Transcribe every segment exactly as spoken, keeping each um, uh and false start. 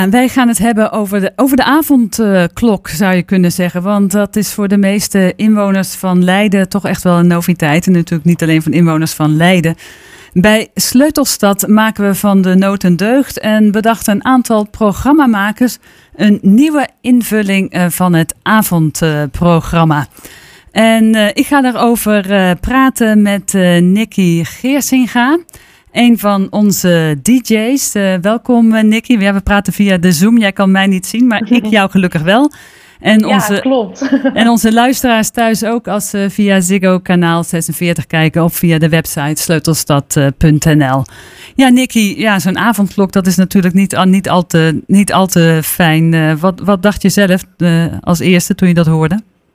En wij gaan het hebben over de, over de avondklok, zou je kunnen zeggen. Want dat is voor de meeste inwoners van Leiden toch echt wel een noviteit. En natuurlijk niet alleen van inwoners van Leiden. Bij Sleutelstad maken we van de nood een deugd. En bedachten een aantal programmamakers een nieuwe invulling van het avondprogramma. En uh, ik ga daarover uh, praten met uh, Nicky Geersinga. Een van onze D J's. Uh, welkom uh, Nicky. Ja, we praten via de Zoom. Jij kan mij niet zien, maar ik jou gelukkig wel. En onze, ja, klopt. En onze luisteraars thuis ook als ze via Ziggo kanaal zesenveertig kijken of via de website sleutelstad punt n l. Ja, Nicky, ja, zo'n avondklok, dat is natuurlijk niet, niet, al, te, niet al te fijn. Uh, wat, wat dacht je zelf uh, als eerste toen je dat hoorde?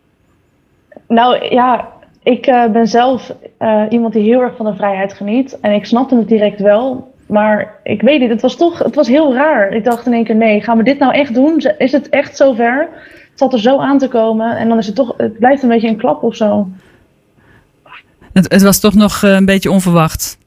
Nou ja, ik uh, ben zelf uh, iemand die heel erg van de vrijheid geniet. En ik snapte het direct wel. Maar ik weet niet, het was toch het was heel raar. Ik dacht in één keer, nee, gaan we dit nou echt doen? Is het echt zover? Het zat er zo aan te komen. En dan is het toch, het blijft een beetje een klap of zo. Het, het was toch nog uh, een beetje onverwacht.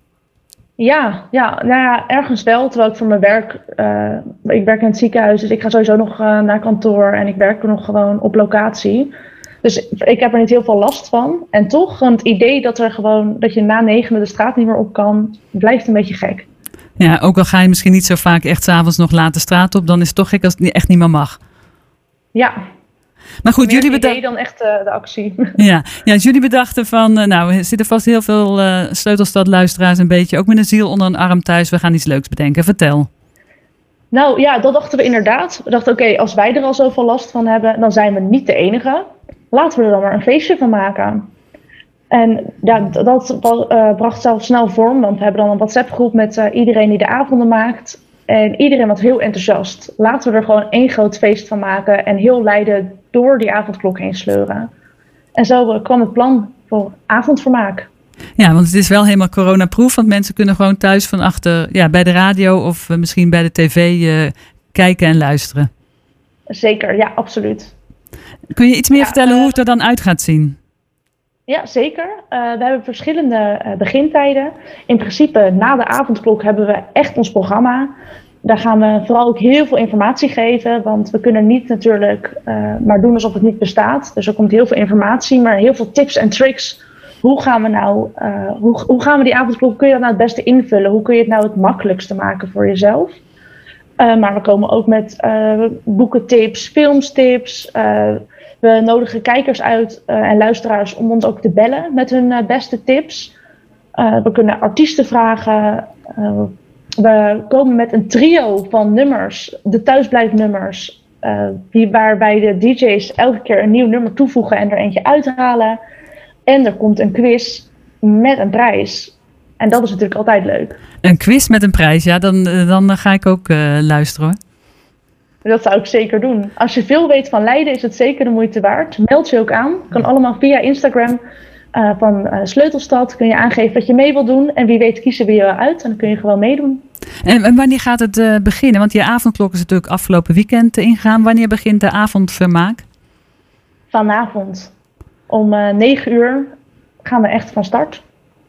Ja, ja, nou ja, ergens wel. Terwijl ik voor mijn werk, uh, ik werk in het ziekenhuis. Dus ik ga sowieso nog uh, naar kantoor. En ik werk er nog gewoon op locatie. Dus ik heb er niet heel veel last van. En toch, het idee dat, er gewoon, dat je na negenen de straat niet meer op kan, blijft een beetje gek. Ja, ook al ga je misschien niet zo vaak echt 's avonds nog laat de straat op, dan is het toch gek als het echt niet meer mag. Ja. Maar goed, Meer jullie het idee bedachten dan echt uh, de actie. Ja, ja, jullie bedachten van, uh, nou, er zitten vast heel veel uh, Sleutelstad-luisteraars een beetje, ook met een ziel onder een arm thuis. We gaan iets leuks bedenken. Vertel. Nou ja, dat dachten we inderdaad. We dachten, oké, okay, als wij er al zoveel last van hebben, dan zijn we niet de enige. Laten we er dan maar een feestje van maken. En ja, dat uh, bracht zelf snel vorm, want we hebben dan een WhatsApp-groep met uh, iedereen die de avonden maakt. En iedereen was heel enthousiast. Laten we er gewoon één groot feest van maken en heel Leiden door die avondklok heen sleuren. En zo uh, kwam het plan voor avondvermaak. Ja, want het is wel helemaal coronaproof, want mensen kunnen gewoon thuis van achter, ja, bij de radio of uh, misschien bij de tv uh, kijken en luisteren. Zeker, ja, absoluut. Kun je iets meer ja, vertellen uh, hoe het er dan uit gaat zien? Ja, zeker. Uh, we hebben verschillende uh, begintijden. In principe, na de avondklok hebben we echt ons programma. Daar gaan we vooral ook heel veel informatie geven. Want we kunnen niet natuurlijk uh, maar doen alsof het niet bestaat. Dus er komt heel veel informatie, maar heel veel tips en tricks. Hoe gaan we nou, uh, hoe, hoe gaan we die avondklok, kun je dat nou het beste invullen? Hoe kun je het nou het makkelijkste maken voor jezelf? Uh, maar we komen ook met uh, boekentips, filmstips. Uh, we nodigen kijkers uit uh, en luisteraars om ons ook te bellen met hun uh, beste tips. Uh, we kunnen artiesten vragen. Uh, we komen met een trio van nummers, de thuisblijfnummers. Uh, die, waarbij de D J's elke keer een nieuw nummer toevoegen en er eentje uithalen. En er komt een quiz met een prijs. En dat is natuurlijk altijd leuk. Een quiz met een prijs, ja, dan, dan ga ik ook uh, luisteren hoor. Dat zou ik zeker doen. Als je veel weet van Leiden is het zeker de moeite waard. Meld je ook aan. Kan allemaal via Instagram uh, van uh, Sleutelstad. Kun je aangeven wat je mee wilt doen. En wie weet kiezen we je uit. En dan kun je gewoon meedoen. En, en wanneer gaat het uh, beginnen? Want die avondklok is natuurlijk afgelopen weekend ingegaan. Wanneer begint de avondvermaak? Vanavond. Om uh, negen uur gaan we echt van start.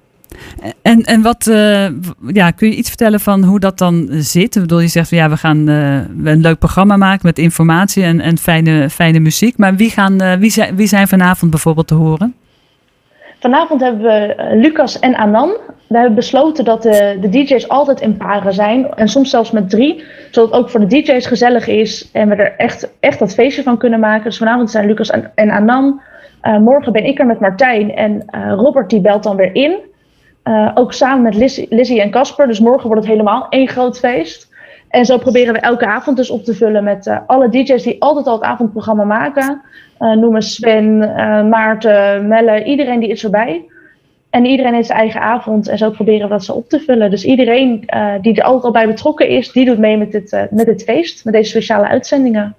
En, en wat, uh, ja, kun je iets vertellen van hoe dat dan zit? Ik bedoel, je zegt, ja, we gaan uh, een leuk programma maken met informatie en, en fijne, fijne muziek. Maar wie, gaan, uh, wie, zijn, wie zijn vanavond bijvoorbeeld te horen? Vanavond hebben we uh, Lucas en Anan. We hebben besloten dat de, de D J's altijd in paren zijn. En soms zelfs met drie. Zodat het ook voor de D J's gezellig is. En we er echt, echt dat feestje van kunnen maken. Dus vanavond zijn Lucas en, en Anan. Uh, morgen ben ik er met Martijn. En uh, Robert die belt dan weer in. Uh, ook samen met Lizzie, Lizzie en Casper. Dus morgen wordt het helemaal één groot feest. En zo proberen we elke avond dus op te vullen met uh, alle D J's die altijd al het avondprogramma maken. Uh, noemen Sven, uh, Maarten, Melle, iedereen die is erbij. En iedereen heeft zijn eigen avond en zo proberen we dat zo op te vullen. Dus iedereen uh, die er altijd al bij betrokken is, die doet mee met dit, uh, met dit feest, met deze speciale uitzendingen.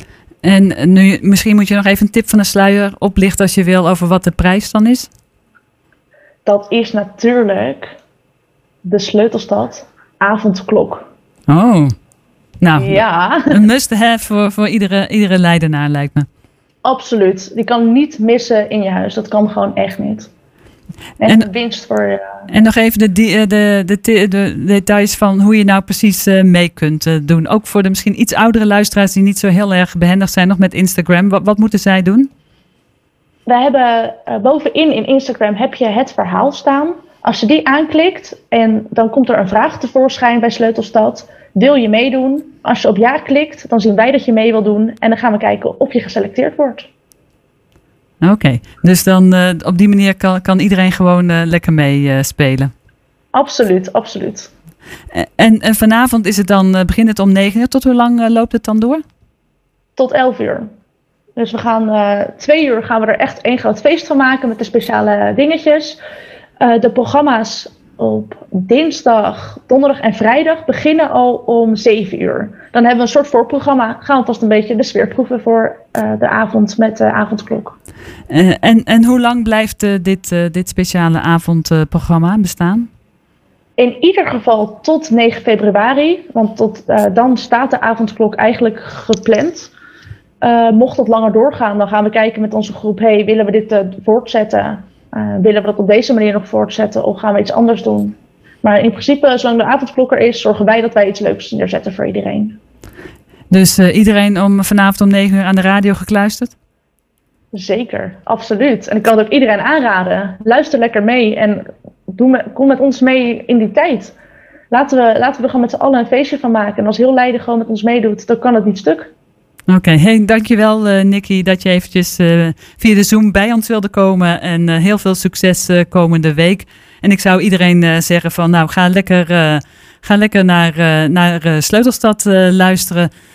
En nu, misschien moet je nog even een tip van de sluier oplichten als je wil over wat de prijs dan is. Dat is natuurlijk de Sleutelstad avondklok. Oh, nou, ja. Een must-have voor, voor iedere, iedere Leidenaar lijkt me. Absoluut. Die kan niet missen in je huis. Dat kan gewoon echt niet. En, en winst voor... Uh, en nog even de, de, de, de, de details van hoe je nou precies uh, mee kunt uh, doen. Ook voor de misschien iets oudere luisteraars die niet zo heel erg behendig zijn nog met Instagram. Wat, wat moeten zij doen? We hebben uh, bovenin in Instagram heb je het verhaal staan. Als je die aanklikt en dan komt er een vraag tevoorschijn bij Sleutelstad. Wil je meedoen? Als je op ja klikt, dan zien wij dat je mee wil doen. En dan gaan we kijken of je geselecteerd wordt. Oké, okay. Dus dan uh, op die manier kan, kan iedereen gewoon uh, lekker mee uh, spelen. Absoluut, absoluut. En, en vanavond is het dan, uh, begint het om negen uur. Tot hoe lang uh, loopt het dan door? Tot elf uur. Dus we gaan uh, twee uur gaan we er echt één groot feest van maken met de speciale dingetjes. Uh, de programma's op dinsdag, donderdag en vrijdag beginnen al om zeven uur. Dan hebben we een soort voorprogramma. Gaan we vast een beetje de sfeer proeven voor uh, de avond met de avondklok. Uh, en, en hoe lang blijft uh, dit, uh, dit speciale avondprogramma uh, bestaan? In ieder geval tot negen februari. Want tot, uh, dan staat de avondklok eigenlijk gepland. Uh, mocht het langer doorgaan, dan gaan we kijken met onze groep. Hey, willen we dit uh, voortzetten? Uh, willen we dat op deze manier nog voortzetten of gaan we iets anders doen? Maar in principe, zolang de avondklok er is, zorgen wij dat wij iets leuks neerzetten voor iedereen. Dus uh, iedereen om vanavond om negen uur aan de radio gekluisterd? Zeker, absoluut. En ik kan het ook iedereen aanraden. Luister lekker mee en doe me, kom met ons mee in die tijd. Laten we, laten we er gewoon met z'n allen een feestje van maken. En als heel Leiden gewoon met ons meedoet, dan kan het niet stuk. Oké, okay. Hey, dankjewel uh, Nikki dat je eventjes uh, via de Zoom bij ons wilde komen. En uh, heel veel succes uh, komende week. En ik zou iedereen uh, zeggen van nou ga lekker, uh, ga lekker naar, uh, naar uh, Sleutelstad uh, luisteren.